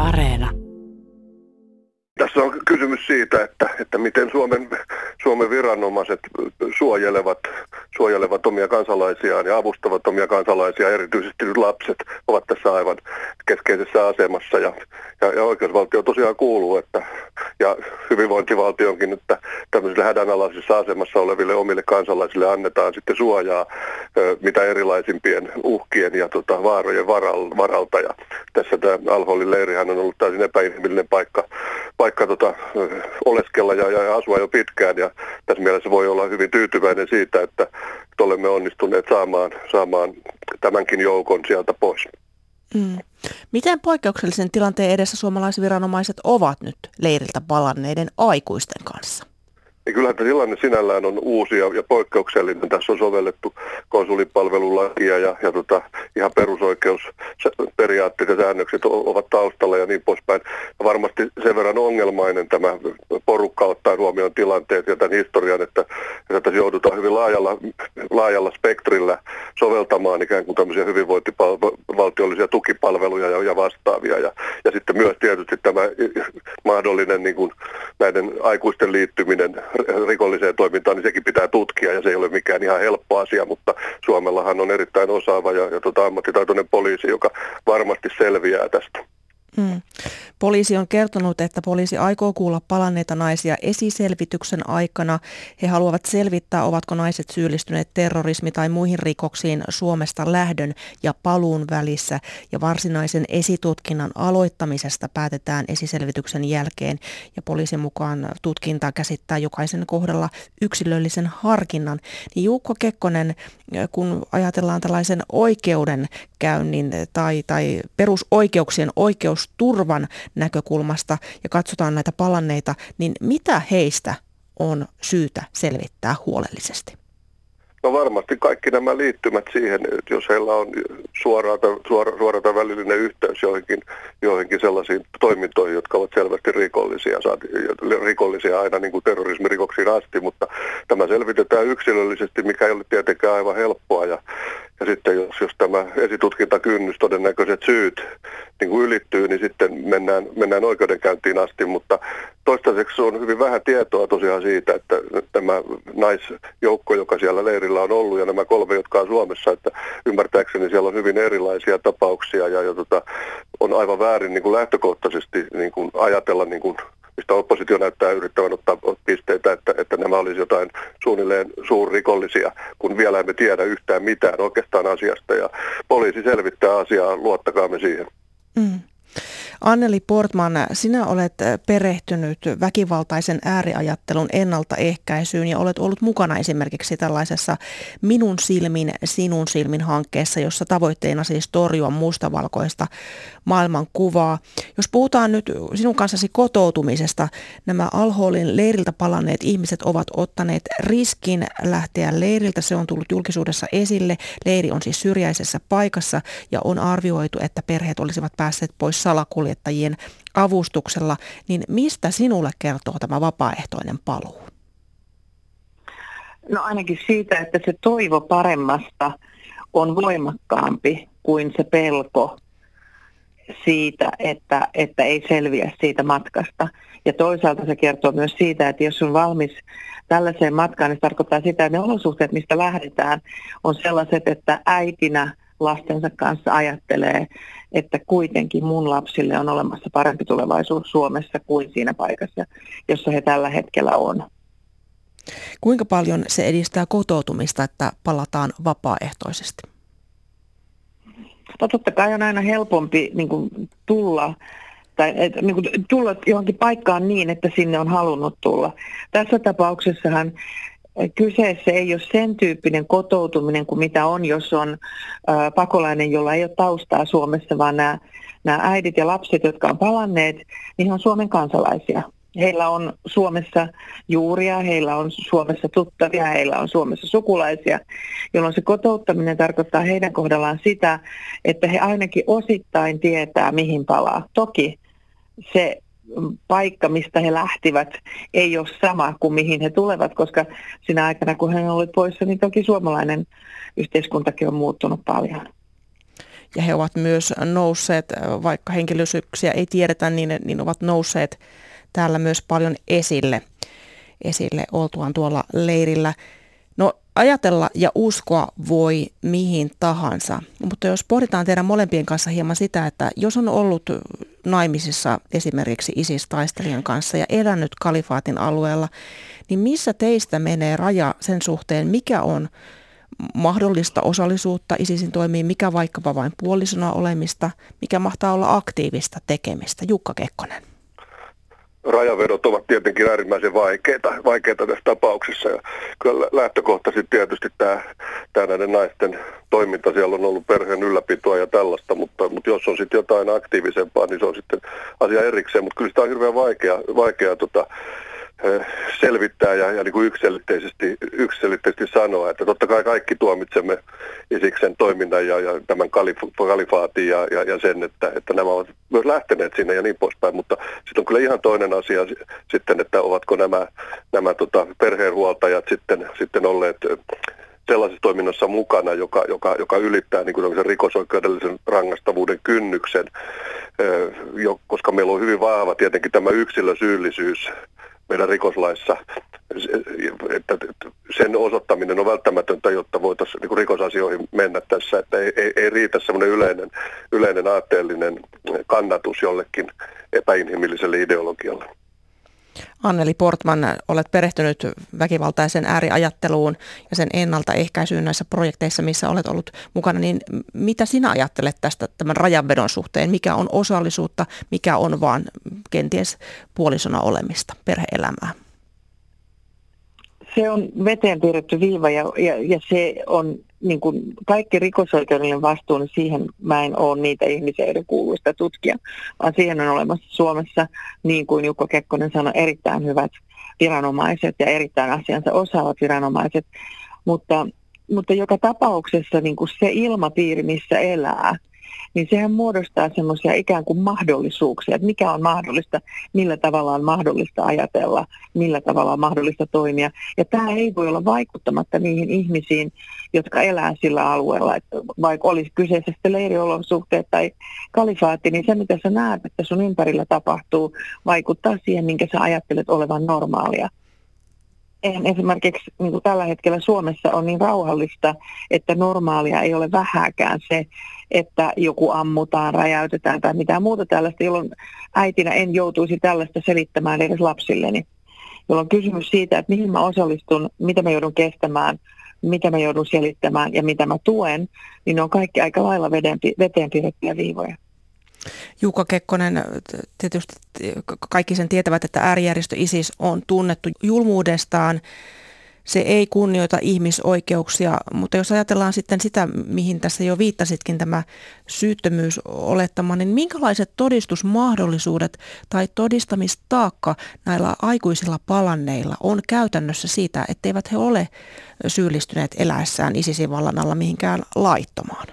Areena. Tässä on kysymys siitä, että miten Suomen viranomaiset suojelevat omia kansalaisiaan ja avustavat omia kansalaisia. Erityisesti nyt lapset ovat tässä aivan keskeisessä asemassa ja oikeusvaltio tosiaan kuuluu, ja hyvinvointivaltionkin, että tämmöisille hädänalaisessa asemassa oleville omille kansalaisille annetaan sitten suojaa mitä erilaisimpien uhkien ja vaarojen varalta. Ja tässä tämä Al-Holin leirihän on ollut täysin epäinhimillinen paikka oleskella ja asua jo pitkään, ja tässä mielessä voi olla hyvin tyytyväinen siitä, että olemme onnistuneet saamaan tämänkin joukon sieltä pois. Miten poikkeuksellisen tilanteen edessä suomalaisviranomaiset ovat nyt leiriltä palanneiden aikuisten kanssa? Ja kyllähän tämä tilanne sinällään on uusi ja poikkeuksellinen. Tässä on sovellettu konsulipalvelulakia ja ihan perusoikeusperiaatteet ja säännökset ovat taustalla ja niin poispäin. Ja varmasti sen verran ongelmainen tämä porukka ottaa huomioon tilanteet ja tämän historian, että tässä joudutaan hyvin laajalla spektrillä soveltamaan ikään kuin tämmöisiä hyvinvointivaltiollisia tukipalveluja ja vastaavia. Ja sitten myös tietysti tämä mahdollinen niin kuin näiden aikuisten liittyminen rikolliseen toimintaan, niin sekin pitää tutkia ja se ei ole mikään ihan helppo asia, mutta Suomellahan on erittäin osaava ja ammattitaitoinen poliisi, joka varmasti selviää tästä. Poliisi on kertonut, että poliisi aikoo kuulla palanneita naisia esiselvityksen aikana. He haluavat selvittää, ovatko naiset syyllistyneet terrorismi- tai muihin rikoksiin Suomesta lähdön ja paluun välissä. Ja varsinaisen esitutkinnan aloittamisesta päätetään esiselvityksen jälkeen. Ja poliisin mukaan tutkinta käsittää jokaisen kohdalla yksilöllisen harkinnan. Niin Juukko Kekkonen, kun ajatellaan tällaisen oikeudenkäynnin tai perusoikeuksien oikeusturvan näkökulmasta ja katsotaan näitä palanneita, niin mitä heistä on syytä selvittää huolellisesti? No varmasti kaikki nämä liittymät siihen, että jos heillä on suora tai välillinen yhteys joihinkin sellaisiin toimintoihin, jotka ovat selvästi rikollisia aina niin kuin terrorismirikoksiin asti, mutta tämä selvitetään yksilöllisesti, mikä ei ole tietenkään aivan helppoa. Ja sitten jos tämä esitutkintakynnys, todennäköiset syyt niin kuin ylittyy, niin sitten mennään oikeudenkäyntiin asti, mutta toistaiseksi on hyvin vähän tietoa tosiaan siitä, että tämä naisjoukko, joka siellä leirillä on ollut, ja nämä 3, jotka on Suomessa, että ymmärtääkseni siellä on hyvin erilaisia tapauksia, ja on aivan väärin niin kuin lähtökohtaisesti niin kuin ajatella, niin kuin, mistä oppositio näyttää yrittävän ottaa pisteitä, että nämä olisi jotain suunnilleen suurrikollisia, kun vielä emme tiedä yhtään mitään oikeastaan asiasta, ja poliisi selvittää asiaa, luottakaamme siihen. Anneli Portman, sinä olet perehtynyt väkivaltaisen ääriajattelun ennaltaehkäisyyn ja olet ollut mukana esimerkiksi tällaisessa Minun silmin, sinun silmin -hankkeessa, jossa tavoitteena siis torjua mustavalkoista maailmankuvaa. Jos puhutaan nyt sinun kanssasi kotoutumisesta, nämä Al-Holin leiriltä palanneet ihmiset ovat ottaneet riskin lähteä leiriltä. Se on tullut julkisuudessa esille. Leiri on siis syrjäisessä paikassa ja on arvioitu, että perheet olisivat päässeet pois salakuljettajien avustuksella. Niin mistä sinulle kertoo tämä vapaaehtoinen paluu? No ainakin siitä, että se toivo paremmasta on voimakkaampi kuin se pelko siitä, että ei selviä siitä matkasta. Ja toisaalta se kertoo myös siitä, että jos on valmis tällaiseen matkaan, niin se tarkoittaa sitä, että ne olosuhteet, mistä lähdetään, on sellaiset, että äitinä lastensa kanssa ajattelee, että kuitenkin mun lapsille on olemassa parempi tulevaisuus Suomessa kuin siinä paikassa, jossa he tällä hetkellä on. Kuinka paljon se edistää kotoutumista, että palataan vapaaehtoisesti? No totta kai on aina helpompi tulla johonkin paikkaan niin, että sinne on halunnut tulla. Tässä tapauksessahan kyseessä ei ole sen tyyppinen kotoutuminen kuin mitä on, jos on pakolainen, jolla ei ole taustaa Suomessa, vaan nämä äidit ja lapset, jotka on palanneet, niin he on Suomen kansalaisia. Heillä on Suomessa juuria, heillä on Suomessa tuttavia, heillä on Suomessa sukulaisia, jolloin se kotouttaminen tarkoittaa heidän kohdallaan sitä, että he ainakin osittain tietää, mihin palaa. Toki se paikka, mistä he lähtivät, ei ole sama kuin mihin he tulevat, koska siinä aikana, kun he olivat poissa, niin toki suomalainen yhteiskuntakin on muuttunut paljon. ja he ovat myös nousseet, vaikka henkilöllisyyksiä ei tiedetä, niin ovat nousseet täällä myös paljon esille oltuaan tuolla leirillä. No ajatella ja uskoa voi mihin tahansa, mutta jos pohditaan teidän molempien kanssa hieman sitä, että jos on ollut naimisissa esimerkiksi ISIS-taistelijan kanssa ja elänyt kalifaatin alueella, niin missä teistä menee raja sen suhteen, mikä on mahdollista osallisuutta ISISin toimiin, mikä vaikkapa vain puolisona olemista, mikä mahtaa olla aktiivista tekemistä? Jukka Kekkonen. Rajavedot ovat tietenkin äärimmäisen vaikeita tässä tapauksessa. Ja kyllä lähtökohtaisesti tietysti tämä näiden naisten toiminta, siellä on ollut perheen ylläpitoa ja tällaista, mutta jos on sitten jotain aktiivisempaa, niin se on sitten asia erikseen. Mutta kyllä sitä on hirveän vaikea selvittää ja niin kuin yksiselitteisesti sanoa, että totta kai kaikki tuomitsemme Isiksen toiminnan ja tämän kalifaatin ja sen, että nämä ovat myös lähteneet sinne ja niin poispäin, mutta sitten on kyllä ihan toinen asia sitten, että ovatko nämä perheenhuoltajat sitten olleet sellaisessa toiminnassa mukana, joka ylittää niin kuin rikosoikeudellisen rangaistavuuden kynnyksen, koska meillä on hyvin vahva tietenkin tämä yksilösyyllisyys meidän rikoslaissa, että sen osoittaminen on välttämätöntä, jotta voitaisiin niin kuin rikosasioihin mennä tässä, että ei riitä semmoinen yleinen aatteellinen kannatus jollekin epäinhimilliselle ideologialle. Anneli Portman, olet perehtynyt väkivaltaisen ääriajatteluun ja sen ennaltaehkäisyyn näissä projekteissa, missä olet ollut mukana, niin mitä sinä ajattelet tästä tämän rajanvedon suhteen? Mikä on osallisuutta, mikä on vaan kenties puolisona olemista, perhe-elämää? Se on veteen piirretty viiva ja se on niin kuin kaikki rikosoikeudellinen vastuu, niin siihen mä en ole niitä ihmisiä, joiden kuuluu sitä tutkia, vaan siihen on olemassa Suomessa, niin kuin Jukka Kekkonen sanoi, erittäin hyvät viranomaiset ja erittäin asiansa osaavat viranomaiset, mutta joka tapauksessa niin kuin se ilmapiiri, missä elää, niin sehän muodostaa semmoisia ikään kuin mahdollisuuksia, että mikä on mahdollista, millä tavalla on mahdollista ajatella, millä tavalla on mahdollista toimia. Ja tämä ei voi olla vaikuttamatta niihin ihmisiin, jotka elää sillä alueella, että vaikka olisi kyseessä sitten leiriolosuhteet tai kalifaatti, niin se mitä sä näet, että sun ympärillä tapahtuu, vaikuttaa siihen, minkä sä ajattelet olevan normaalia. Eihän esimerkiksi niin kuin tällä hetkellä Suomessa on niin rauhallista, että normaalia ei ole vähääkään se, että joku ammutaan, räjäytetään tai mitään muuta tällaista, jolloin äitinä en joutuisi tällaista selittämään edes lapsilleni. Jolloin kysymys siitä, että mihin mä osallistun, mitä mä joudun kestämään, mitä mä joudun selittämään ja mitä mä tuen, niin ne on kaikki aika lailla veteen piirrettyjä viivoja. Jukka Kekkonen, tietysti kaikki sen tietävät, että äärijärjestö ISIS on tunnettu julmuudestaan. Se ei kunnioita ihmisoikeuksia, mutta jos ajatellaan sitten sitä, mihin tässä jo viittasitkin, tämä syyttömyysolettama, niin minkälaiset todistusmahdollisuudet tai todistamistaakka näillä aikuisilla palanneilla on käytännössä siitä, etteivät he ole syyllistyneet eläessään ISISin vallan alla mihinkään laittomaan?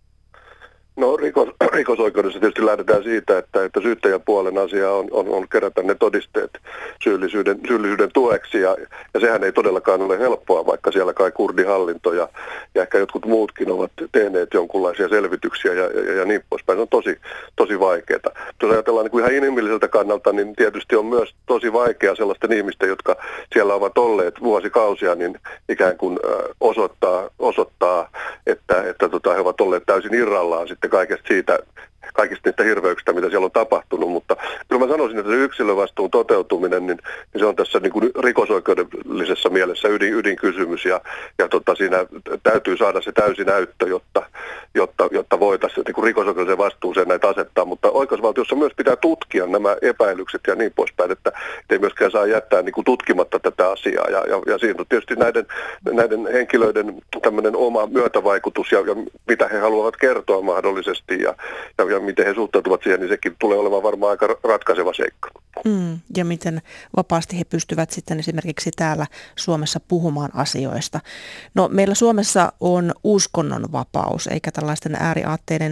No rikosoikeudessa tietysti lähdetään siitä, että syyttäjäpuolen asia on kerätä ne todisteet syyllisyyden tueksi ja sehän ei todellakaan ole helppoa, vaikka siellä kai kurdihallinto ja ehkä jotkut muutkin ovat tehneet jonkunlaisia selvityksiä ja niin poispäin. Se on tosi vaikeaa. Jos ajatellaan niin kuin ihan inhimilliseltä kannalta, niin tietysti on myös tosi vaikea sellaisten ihmisten, jotka siellä ovat olleet vuosikausia, niin ikään kuin osoittaa että he ovat olleet täysin irrallaan sitten kaikista niistä hirveyksistä, mitä siellä on tapahtunut, mutta kyllä mä sanoisin, että se yksilövastuun toteutuminen, niin se on tässä niin kuin rikosoikeudellisessa mielessä ydinkysymys ja siinä täytyy saada se täysi näyttö, jotta voitaisiin niin kuin rikosoikeudelliseen vastuuseen näitä asettaa, mutta oikeusvaltiossa myös pitää tutkia nämä epäilykset ja niin poispäin, että ei myöskään saa jättää niin kuin tutkimatta tätä asiaa ja siinä on tietysti näiden henkilöiden tämmöinen oma myötävaikutus ja mitä he haluavat kertoa mahdollisesti ja miten he suhtautuvat siihen, niin sekin tulee olemaan varmaan aika ratkaiseva seikka. Ja miten vapaasti he pystyvät sitten esimerkiksi täällä Suomessa puhumaan asioista. No meillä Suomessa on uskonnonvapaus, eikä tällaisten ääriaatteiden,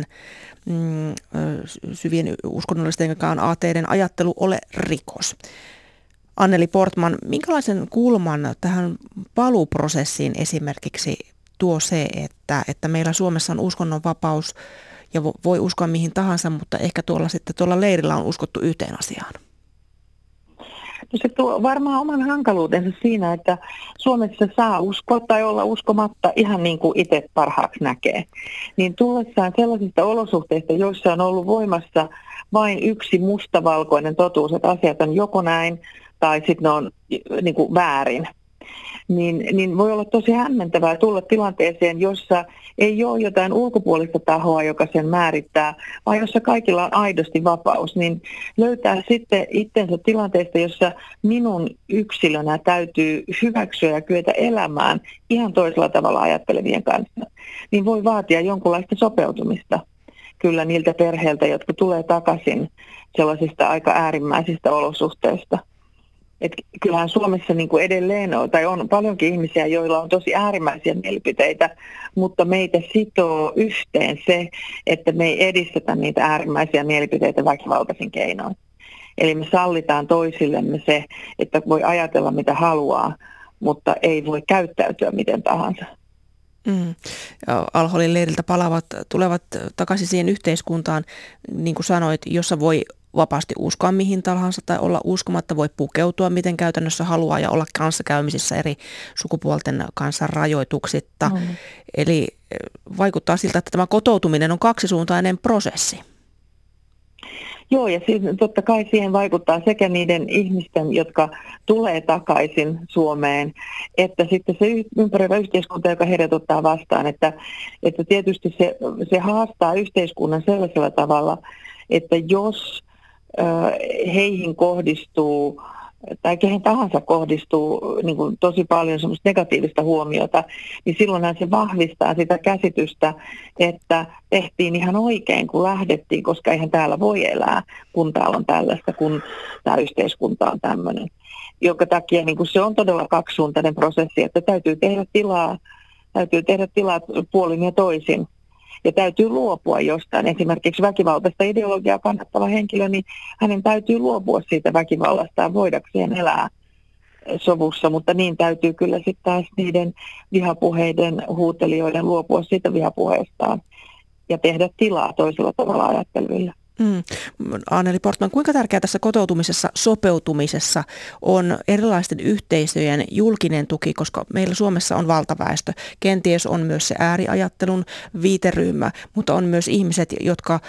syvien uskonnollisten aatteiden ajattelu ole rikos. Anneli Portman, minkälaisen kulman tähän paluuprosessiin esimerkiksi tuo se, että meillä Suomessa on uskonnonvapaus ja voi uskoa mihin tahansa, mutta ehkä tuolla leirillä on uskottu yhteen asiaan. No se tuo varmaan oman hankaluutensa siinä, että Suomessa saa uskoa tai olla uskomatta ihan niin kuin itse parhaaksi näkee. Niin tullessaan sellaisista olosuhteista, joissa on ollut voimassa vain yksi mustavalkoinen totuus, että asiat on joko näin tai sitten ne on niin kuin väärin. Niin voi olla tosi hämmentävää tulla tilanteeseen, jossa ei ole jotain ulkopuolista tahoa, joka sen määrittää, vaan jossa kaikilla on aidosti vapaus, niin löytää sitten itsensä tilanteesta, jossa minun yksilönä täytyy hyväksyä ja kyetä elämään ihan toisella tavalla ajattelevien kanssa, niin voi vaatia jonkunlaista sopeutumista kyllä niiltä perheiltä, jotka tulee takaisin sellaisista aika äärimmäisistä olosuhteista. Et kyllähän Suomessa niin kuin edelleen on paljonkin ihmisiä, joilla on tosi äärimmäisiä mielipiteitä, mutta meitä sitoo yhteen se, että me ei edistetä niitä äärimmäisiä mielipiteitä väkivaltaisin keinoin. Eli me sallitaan toisillemme se, että voi ajatella mitä haluaa, mutta ei voi käyttäytyä miten tahansa. Al-Holin leiriltä tulevat takaisin siihen yhteiskuntaan, niin kuin sanoit, jossa voi vapaasti uskoa mihin tahansa tai olla uskomatta, voi pukeutua miten käytännössä haluaa ja olla kanssakäymisissä eri sukupuolten kanssa rajoituksitta. Eli vaikuttaa siltä, että tämä kotoutuminen on kaksisuuntainen prosessi. Joo, ja siis totta kai siihen vaikuttaa sekä niiden ihmisten, jotka tulee takaisin Suomeen, että sitten se ympäröivä yhteiskunta, joka heidät ottaa vastaan. Että tietysti se haastaa yhteiskunnan sellaisella tavalla, että jos heihin kohdistuu tai kehen tahansa kohdistuu niin kuin tosi paljon semmoista negatiivista huomiota, niin silloinhan se vahvistaa sitä käsitystä, että tehtiin ihan oikein, kun lähdettiin, koska eihän täällä voi elää, kun täällä on tällaista, kun tämä yhteiskunta on tämmöinen. Jonka takia niin kuin se on todella kaksisuuntainen prosessi, että täytyy tehdä tilaa puolin ja toisin. Ja täytyy luopua jostain. Esimerkiksi väkivaltaista ideologiaa kannattava henkilö, niin hänen täytyy luopua siitä väkivallastaan voidakseen elää sovussa, mutta niin täytyy kyllä sitten taas niiden vihapuheiden huutelijoiden luopua siitä vihapuheestaan ja tehdä tilaa toisella tavalla ajatteleville. Anneli Portman, kuinka tärkeää tässä kotoutumisessa, sopeutumisessa on erilaisten yhteisöjen julkinen tuki, koska meillä Suomessa on valtaväestö. Kenties on myös se ääriajattelun viiteryhmä, mutta on myös ihmiset, jotka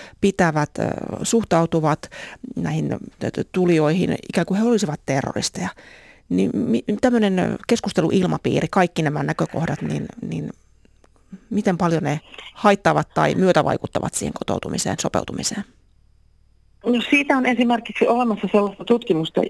suhtautuvat näihin tulijoihin ikään kuin he olisivat terroristeja. Niin tämmöinen keskusteluilmapiiri, kaikki nämä näkökohdat, niin miten paljon ne haittaavat tai myötävaikuttavat siihen kotoutumiseen, sopeutumiseen? No siitä on esimerkiksi olemassa sellaista tutkimusta,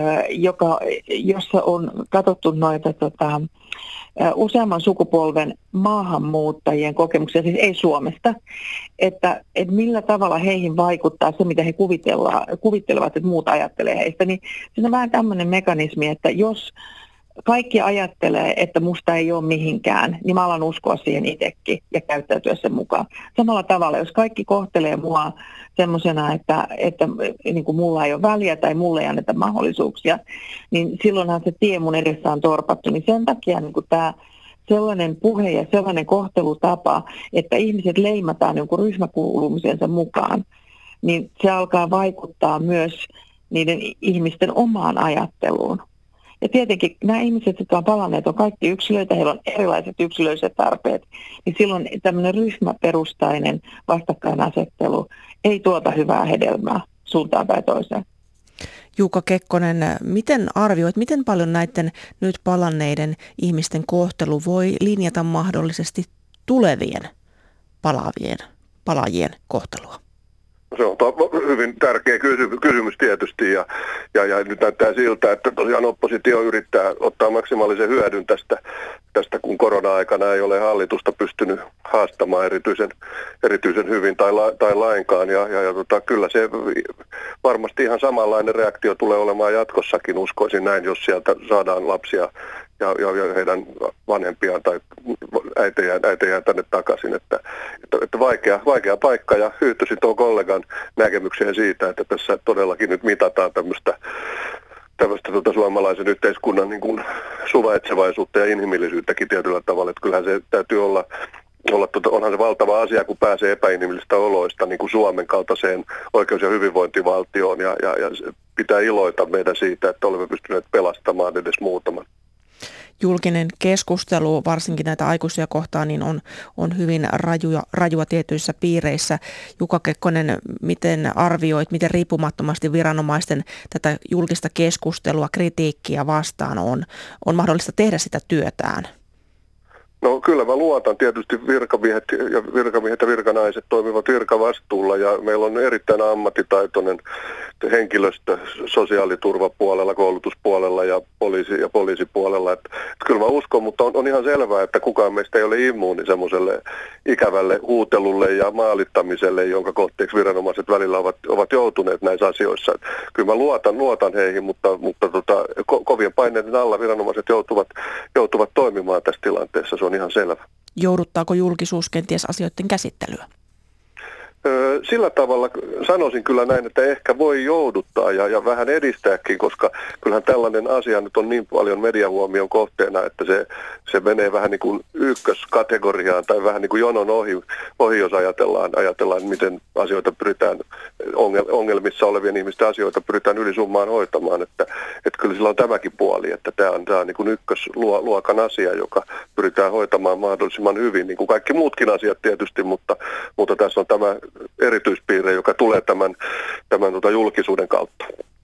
jossa on katsottu noita useamman sukupolven maahanmuuttajien kokemuksia, siis ei Suomesta, että millä tavalla heihin vaikuttaa se, mitä he kuvittelevat, että muut ajattelee heistä. Niin siinä on vähän tämmöinen mekanismi, että jos kaikki ajattelee, että musta ei ole mihinkään, niin mä alan uskoa siihen itsekin ja käyttäytyä sen mukaan. Samalla tavalla, jos kaikki kohtelee mua semmoisena, että niin kuin mulla ei ole väliä tai mulle ei anneta mahdollisuuksia, niin silloinhan se tie mun edessä on torpattu. Niin sen takia niin kuin tämä sellainen puhe ja sellainen kohtelutapa, että ihmiset leimataan jonkun ryhmäkuulumisensa mukaan, niin se alkaa vaikuttaa myös niiden ihmisten omaan ajatteluun. Ja tietenkin nämä ihmiset, jotka on palanneet, on kaikki yksilöitä, heillä on erilaiset yksilölliset tarpeet, niin silloin tämmöinen ryhmäperustainen vastakkainasettelu ei tuota hyvää hedelmää suuntaan tai toiseen. Juuka Kekkonen, miten arvioit, miten paljon näiden nyt palanneiden ihmisten kohtelu voi linjata mahdollisesti tulevien palaajien kohtelua? Se on hyvin tärkeä kysymys tietysti ja nyt näyttää siltä, että tosiaan oppositio yrittää ottaa maksimaalisen hyödyn tästä kun korona-aikana ei ole hallitusta pystynyt haastamaan erityisen hyvin tai lainkaan ja kyllä se varmasti ihan samanlainen reaktio tulee olemaan jatkossakin, uskoisin näin, jos sieltä saadaan lapsia ja heidän vanhempiaan tai äitejään tänne takaisin, että vaikea paikka ja yhtyisin tuon kollegan näkemykseen siitä, että tässä todellakin nyt mitataan tämmöistä suomalaisen yhteiskunnan niin kuin suvaitsevaisuutta ja inhimillisyyttäkin tietyllä tavalla, että kyllähän se täytyy olla onhan se valtava asia, kun pääsee epäinhimillisistä oloista niin kuin Suomen kaltaiseen oikeus- ja hyvinvointivaltioon ja pitää iloita meidän siitä, että olemme pystyneet pelastamaan edes muutaman. Julkinen keskustelu, varsinkin näitä aikuisia kohtaan, niin on hyvin rajua tietyissä piireissä. Jukka Kekkonen, miten arvioit, miten riippumattomasti viranomaisten tätä julkista keskustelua, kritiikkiä vastaan on mahdollista tehdä sitä työtään? No kyllä mä luotan. Tietysti virkamiehet ja virkanaiset toimivat virkavastuulla ja meillä on erittäin ammattitaitoinen henkilöstö sosiaaliturvapuolella, koulutuspuolella ja poliisipuolella. Että kyllä mä uskon, mutta on ihan selvää, että kukaan meistä ei ole immuuni semmoiselle ikävälle huutelulle ja maalittamiselle, jonka kohteeksi viranomaiset välillä ovat joutuneet näissä asioissa. Että kyllä mä luotan heihin, mutta kovien paineiden alla viranomaiset joutuvat toimimaan tässä tilanteessa. Se on ihan selvä. Jouduttaako julkisuus kenties asioiden käsittelyä? Sillä tavalla sanoisin kyllä näin, että ehkä voi jouduttaa ja vähän edistääkin, koska kyllähän tällainen asia nyt on niin paljon mediahuomion kohteena, että se menee vähän niin kuin ykköskategoriaan tai vähän niin kuin jonon ohi jos ajatellaan, miten asioita pyritään, ongelmissa olevien ihmisten asioita pyritään ylisummaan hoitamaan, että kyllä sillä on tämäkin puoli, että tämä on niin kuin ykkösluokan asia, joka pyritään hoitamaan mahdollisimman hyvin, niin kuin kaikki muutkin asiat tietysti, mutta tässä on tämä erityispiirre, joka tulee tämän julkisuuden kautta.